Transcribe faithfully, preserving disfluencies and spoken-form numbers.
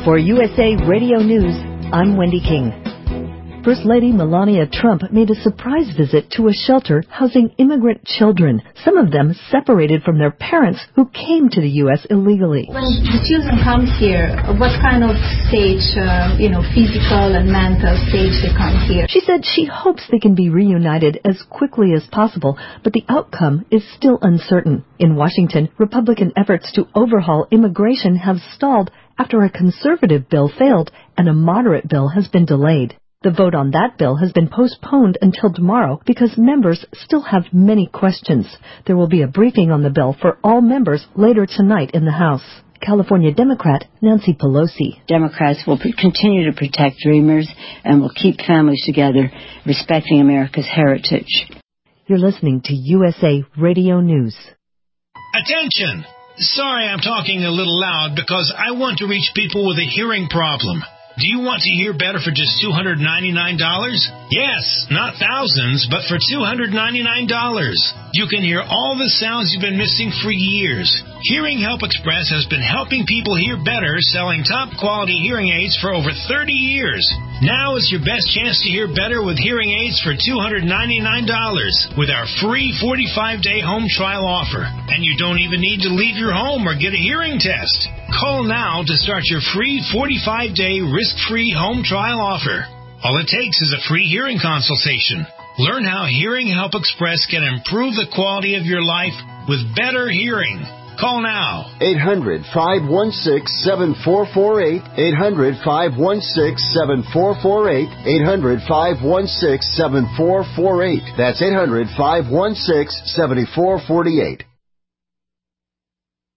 For U S A Radio News, I'm Wendy King. First Lady Melania Trump made a surprise visit to a shelter housing immigrant children, some of them separated from their parents who came to the U S illegally. When the children come here, what kind of stage, uh, you know, physical and mental stage they come here? She said she hopes they can be reunited as quickly as possible, but the outcome is still uncertain. In Washington, Republican efforts to overhaul immigration have stalled after a conservative bill failed and a moderate bill has been delayed. The vote on that bill has been postponed until tomorrow because members still have many questions. There will be a briefing on the bill for all members later tonight in the House. California Democrat Nancy Pelosi. Democrats will continue to protect Dreamers and will keep families together, respecting America's heritage. You're listening to U S A Radio News. Attention! Sorry I'm talking a little loud because I want to reach people with a hearing problem. Do you want to hear better for just two hundred ninety-nine dollars? Yes, not thousands, but for two hundred ninety-nine dollars. You can hear all the sounds you've been missing for years. Hearing Help Express has been helping people hear better, selling top-quality hearing aids for over thirty years. Now is your best chance to hear better with hearing aids for two hundred ninety-nine dollars with our free forty-five day home trial offer. And you don't even need to leave your home or get a hearing test. Call now to start your free forty-five day risk-free home trial offer. All it takes is a free hearing consultation. Learn how Hearing Help Express can improve the quality of your life with better hearing. Call now. eight hundred, five one six, seven four four eight. eight hundred, five one six, seven four four eight. eight hundred, five one six, seven four four eight. That's eight hundred, five one six, seven four four eight.